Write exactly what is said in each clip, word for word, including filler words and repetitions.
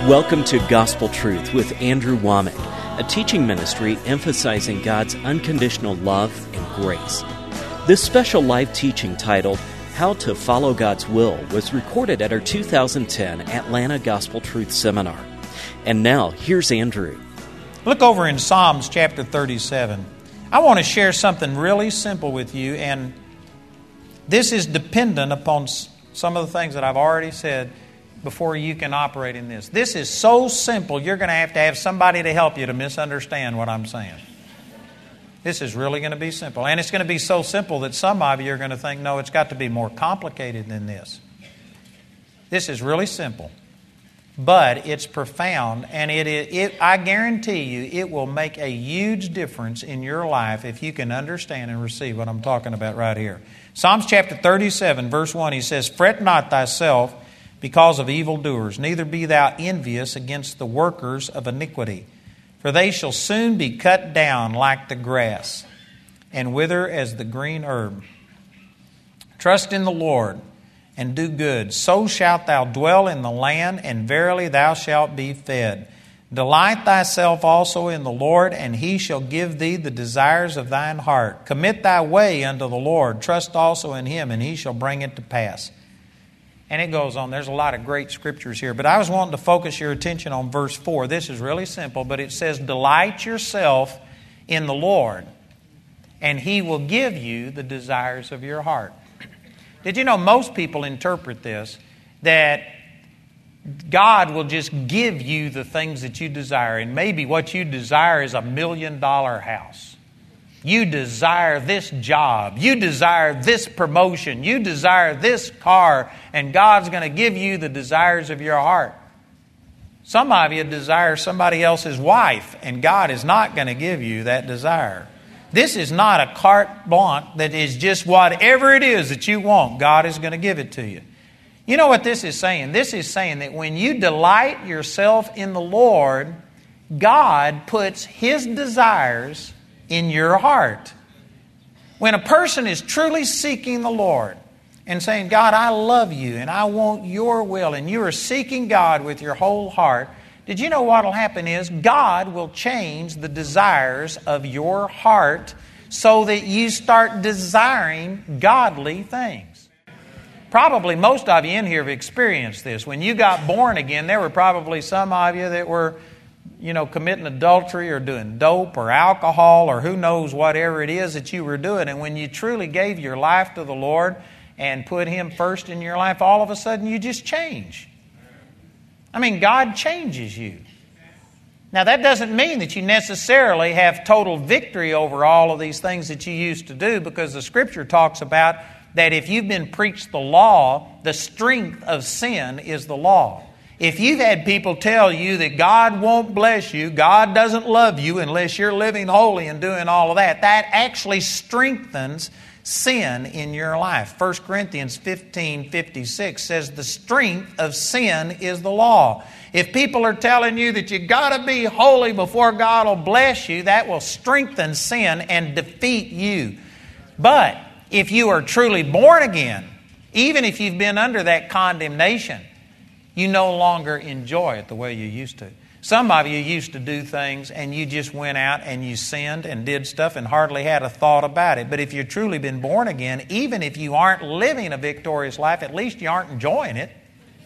Welcome to Gospel Truth with Andrew Womack, a teaching ministry emphasizing God's unconditional love and grace. This special live teaching titled, How to Follow God's Will, was recorded at our two thousand ten Atlanta Gospel Truth Seminar. And now, here's Andrew. Look over in Psalms chapter thirty-seven. I want to share something really simple with you, and this is dependent upon some of the things that I've already said before you can operate in this. This is so simple, you're going to have to have somebody to help you to misunderstand what I'm saying. This is really going to be simple. And it's going to be so simple that some of you are going to think, no, it's got to be more complicated than this. This is really simple. But it's profound, and it, it, it I guarantee you it will make a huge difference in your life if you can understand and receive what I'm talking about right here. Psalms chapter thirty-seven, verse one, he says, Fret not thyself because of evildoers, neither be thou envious against the workers of iniquity. For they shall soon be cut down like the grass, and wither as the green herb. Trust in the Lord, and do good. So shalt thou dwell in the land, and verily thou shalt be fed. Delight thyself also in the Lord, and He shall give thee the desires of thine heart. Commit thy way unto the Lord. Trust also in Him, and He shall bring it to pass. And it goes on. There's a lot of great scriptures here. But I was wanting to focus your attention on verse four. This is really simple, but it says, Delight yourself in the Lord, and He will give you the desires of your heart. Did you know most people interpret this that God will just give you the things that you desire, and maybe what you desire is a million dollar house. You desire this job. You desire this promotion. You desire this car, and God's going to give you the desires of your heart. Some of you desire somebody else's wife, and God is not going to give you that desire. This is not a carte blanche that is just whatever it is that you want, God is going to give it to you. You know what this is saying? This is saying that when you delight yourself in the Lord, God puts His desires in your heart. When a person is truly seeking the Lord and saying, God, I love you and I want your will, and you are seeking God with your whole heart, did you know what will happen is God will change the desires of your heart so that you start desiring godly things. Probably most of you in here have experienced this. When you got born again, there were probably some of you that were, you know, committing adultery or doing dope or alcohol or who knows whatever it is that you were doing. And when you truly gave your life to the Lord and put Him first in your life, all of a sudden you just change. I mean, God changes you. Now, that doesn't mean that you necessarily have total victory over all of these things that you used to do, because the Scripture talks about that if you've been preached the law, the strength of sin is the law. If you've had people tell you that God won't bless you, God doesn't love you unless you're living holy and doing all of that, that actually strengthens sin in your life. First Corinthians fifteen fifty-six says the strength of sin is the law. If people are telling you that you got to be holy before God will bless you, that will strengthen sin and defeat you. But if you are truly born again, even if you've been under that condemnation, you no longer enjoy it the way you used to. Some of you used to do things and you just went out and you sinned and did stuff and hardly had a thought about it. But if you've truly been born again, even if you aren't living a victorious life, at least you aren't enjoying it.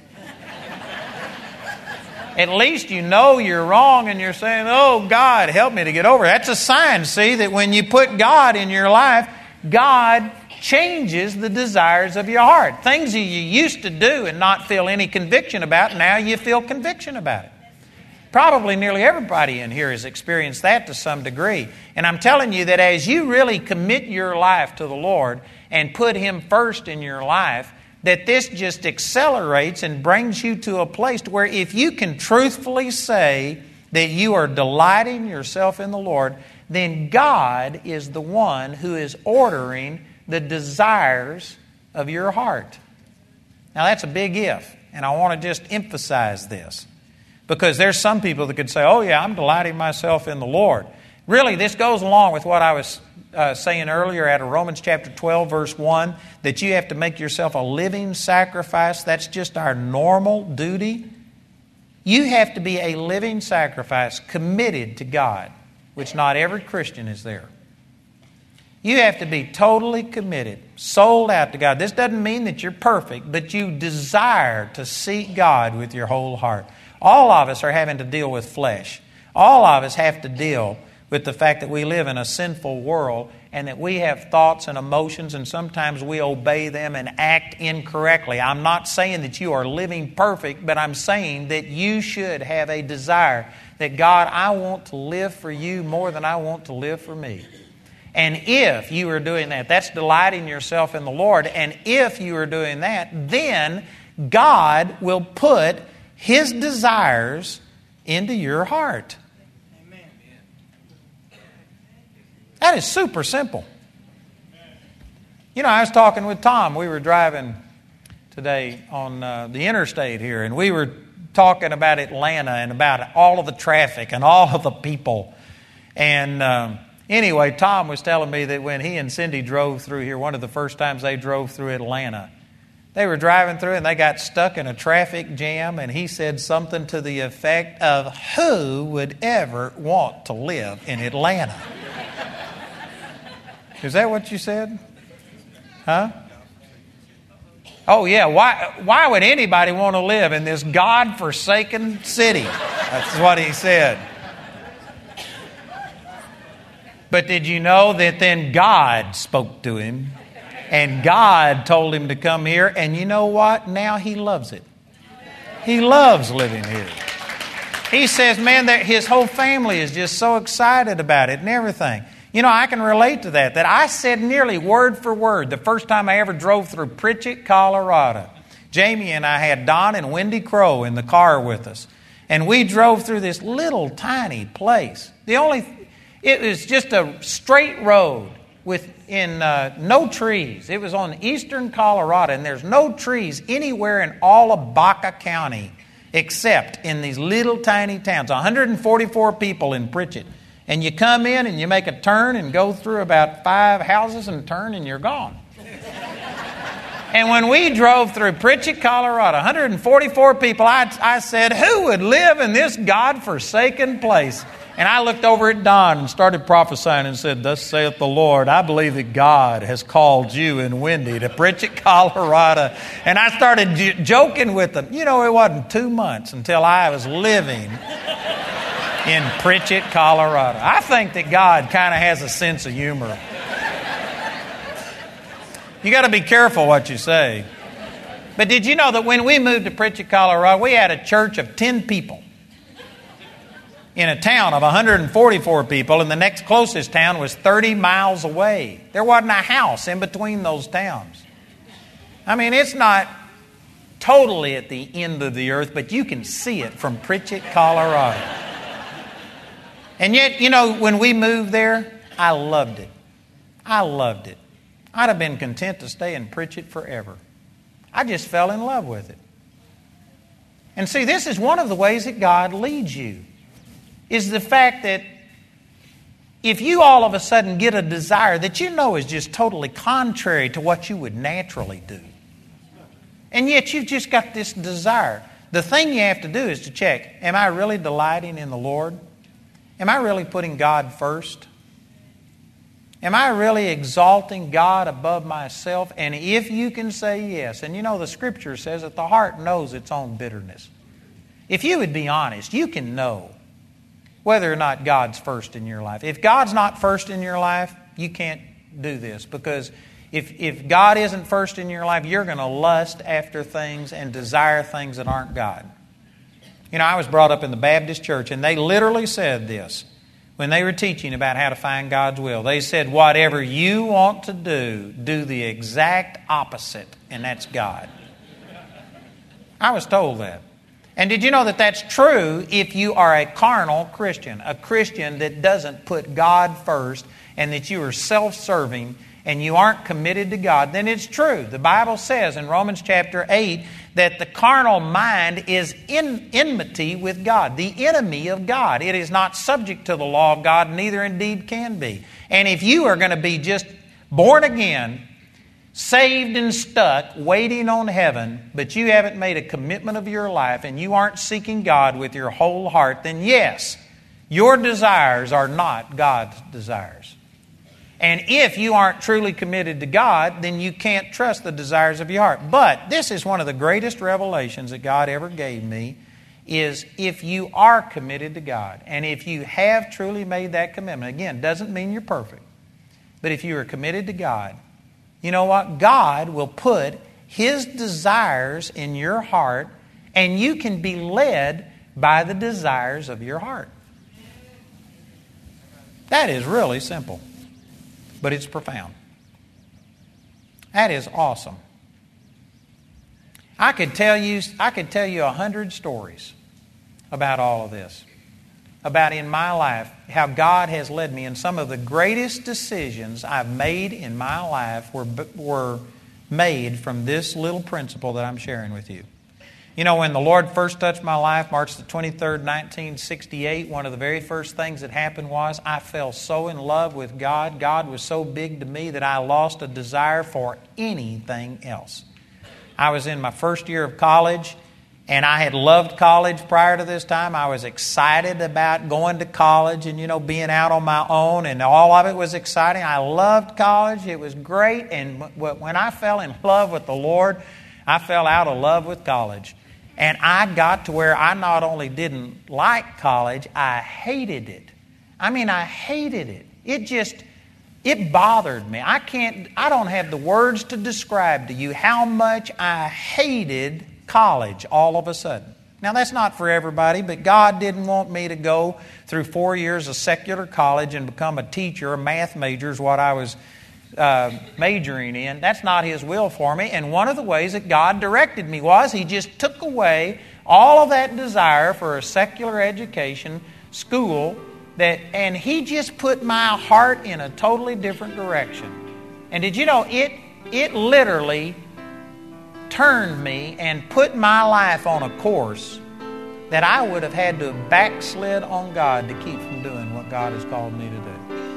At least you know you're wrong and you're saying, oh, God, help me to get over it. That's a sign, see, that when you put God in your life, God changes the desires of your heart. Things that you used to do and not feel any conviction about, now you feel conviction about it. Probably nearly everybody in here has experienced that to some degree. And I'm telling you that as you really commit your life to the Lord and put Him first in your life, that this just accelerates and brings you to a place where if you can truthfully say that you are delighting yourself in the Lord, then God is the one who is ordering the desires of your heart. Now that's a big if, and I want to just emphasize this, because there's some people that could say, oh yeah, I'm delighting myself in the Lord. Really, this goes along with what I was uh, saying earlier out of Romans chapter twelve, verse one, that you have to make yourself a living sacrifice. That's just our normal duty. You have to be a living sacrifice committed to God, which not every Christian is there. You have to be totally committed, sold out to God. This doesn't mean that you're perfect, but you desire to seek God with your whole heart. All of us are having to deal with flesh. All of us have to deal with the fact that we live in a sinful world and that we have thoughts and emotions, and sometimes we obey them and act incorrectly. I'm not saying that you are living perfect, but I'm saying that you should have a desire that, God, I want to live for you more than I want to live for me. And if you are doing that, that's delighting yourself in the Lord. And if you are doing that, then God will put His desires into your heart. Amen. That is super simple. You know, I was talking with Tom. We were driving today on uh, the interstate here, and we were talking about Atlanta and about all of the traffic and all of the people. And um, anyway, Tom was telling me that when he and Cindy drove through here, one of the first times they drove through Atlanta, they were driving through and they got stuck in a traffic jam, and he said something to the effect of, who would ever want to live in Atlanta? Is that what you said? Huh? Oh, yeah. Why, why would anybody want to live in this God-forsaken city? That's what he said. But did you know that then God spoke to him, and God told him to come here, and you know what? Now he loves it. He loves living here. He says, man, that his whole family is just so excited about it and everything. You know, I can relate to that, that I said nearly word for word the first time I ever drove through Pritchett, Colorado. Jamie and I had Don and Wendy Crow in the car with us, and we drove through this little tiny place. The only, it was just a straight road with in uh, no trees. It was on eastern Colorado, and there's no trees anywhere in all of Baca County except in these little tiny towns. one hundred forty-four people in Pritchett. And you come in and you make a turn and go through about five houses and turn and you're gone. And when we drove through Pritchett, Colorado, one hundred forty-four people, I, I said, who would live in this God-forsaken place? And I looked over at Don and started prophesying and said, thus saith the Lord, I believe that God has called you and Wendy to Pritchett, Colorado. And I started j- joking with them. You know, it wasn't two months until I was living in Pritchett, Colorado. I think that God kind of has a sense of humor. You got to be careful what you say. But did you know that when we moved to Pritchett, Colorado, we had a church of ten people in a town of one hundred forty-four people, and the next closest town was thirty miles away. There wasn't a house in between those towns. I mean, it's not totally at the end of the earth, but you can see it from Pritchett, Colorado. And yet, you know, when we moved there, I loved it. I loved it. I'd have been content to stay in Pritchett forever. I just fell in love with it. And see, this is one of the ways that God leads you, is the fact that if you all of a sudden get a desire that you know is just totally contrary to what you would naturally do, and yet you've just got this desire, the thing you have to do is to check, am I really delighting in the Lord? Am I really putting God first? Am I really exalting God above myself? And if you can say yes, and you know the Scripture says that the heart knows its own bitterness. If you would be honest, you can know whether or not God's first in your life. If God's not first in your life, you can't do this, because if, if God isn't first in your life, you're going to lust after things and desire things that aren't God. You know, I was brought up in the Baptist church, and they literally said this when they were teaching about how to find God's will. They said, whatever you want to do, do the exact opposite, and that's God. I was told that. And did you know that that's true if you are a carnal Christian, a Christian that doesn't put God first, and that you are self-serving and you aren't committed to God? Then it's true. The Bible says in Romans chapter eight that the carnal mind is in enmity with God, the enemy of God. It is not subject to the law of God, neither indeed can be. And if you are going to be just born again, saved and stuck, waiting on heaven, but you haven't made a commitment of your life and you aren't seeking God with your whole heart, then yes, your desires are not God's desires. And if you aren't truly committed to God, then you can't trust the desires of your heart. But this is one of the greatest revelations that God ever gave me, is if you are committed to God, and if you have truly made that commitment, again, doesn't mean you're perfect, but if you are committed to God, you know what? God will put His desires in your heart, and you can be led by the desires of your heart. That is really simple, but it's profound. That is awesome. I could tell you, I could tell you a hundred stories about all of this, about in my life, how God has led me. And some of the greatest decisions I've made in my life were, were made from this little principle that I'm sharing with you. You know, when the Lord first touched my life, March the twenty-third, nineteen sixty-eight, one of the very first things that happened was I fell so in love with God. God was so big to me that I lost a desire for anything else. I was in my first year of college, and I had loved college prior to this time. I was excited about going to college and, you know, being out on my own, and all of it was exciting. I loved college. It was great. And when I fell in love with the Lord, I fell out of love with college. And I got to where I not only didn't like college, I hated it. I mean, I hated it. It just, it bothered me. I can't, I don't have the words to describe to you how much I hated college all of a sudden. Now, that's not for everybody, but God didn't want me to go through four years of secular college and become a teacher. A math major is what I was uh, majoring in. That's not His will for me. And one of the ways that God directed me was He just took away all of that desire for a secular education, school, that, and He just put my heart in a totally different direction. And did you know, it, it literally turned me and put my life on a course that I would have had to have backslid on God to keep from doing what God has called me to do.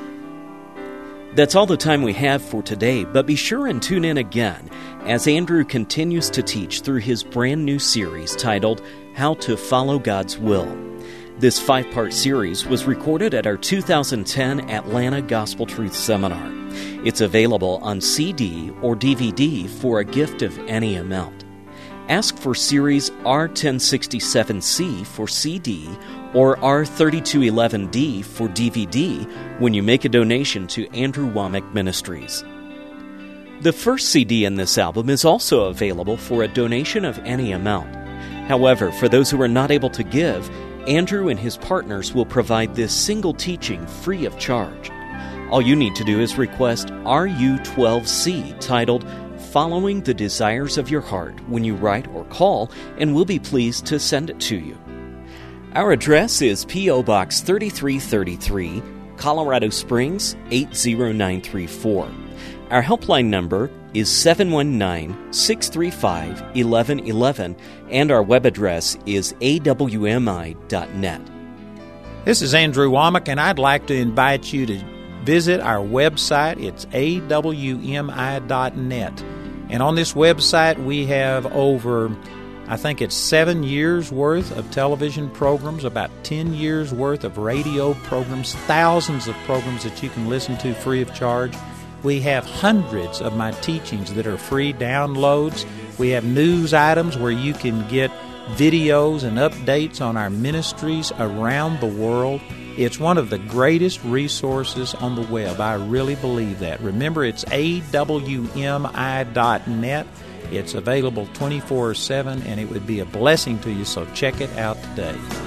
That's all the time we have for today, but be sure and tune in again as Andrew continues to teach through his brand new series titled How to Follow God's Will. This five-part series was recorded at our two thousand ten Atlanta Gospel Truth Seminar. It's available on C D or D V D for a gift of any amount. Ask for Series R ten sixty-seven C for C D or R thirty-two eleven D for D V D when you make a donation to Andrew Wommack Ministries. The first C D in this album is also available for a donation of any amount. However, for those who are not able to give, Andrew and his partners will provide this single teaching free of charge. All you need to do is request R U twelve C titled Following the Desires of Your Heart when you write or call, and we'll be pleased to send it to you. Our address is P O Box thirty-three thirty-three, Colorado Springs eight zero nine three four. Our helpline number is seven one nine, six three five, one one one one, and our web address is A W M I dot net. This is Andrew Wommack, and I'd like to invite you to visit our website. It's A W M I dot net. And on this website, we have over, I think it's seven years worth of television programs, about ten years worth of radio programs, thousands of programs that you can listen to free of charge. We have hundreds of my teachings that are free downloads. We have news items where you can get videos and updates on our ministries around the world. It's one of the greatest resources on the web. I really believe that. Remember, it's A W M I dot net. It's available twenty-four seven, and it would be a blessing to you, so check it out today.